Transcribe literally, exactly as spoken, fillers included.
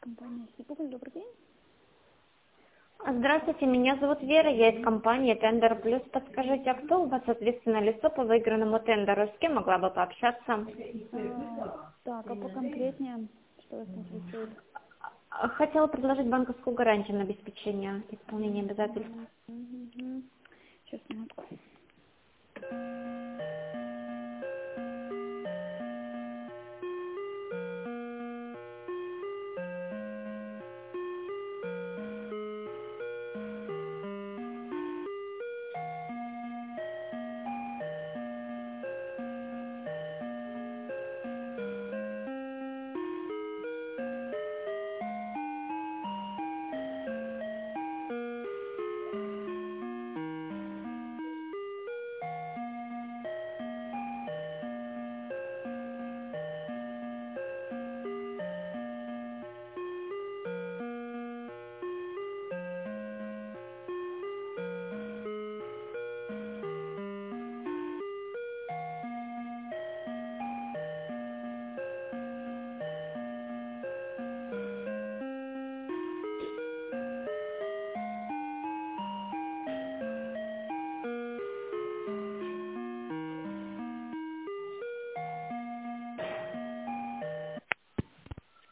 Компания Сибуголь, добрый день. Здравствуйте, меня зовут Вера, я из компании Тендер Плюс. Подскажите, а кто у вас ответственное лицо по выигранному тендеру? С кем могла бы пообщаться? А, так, а поконкретнее, что вас интересует? А, Хотела предложить банковскую гарантию на обеспечение исполнения обязательств. Угу. Сейчас, минутку.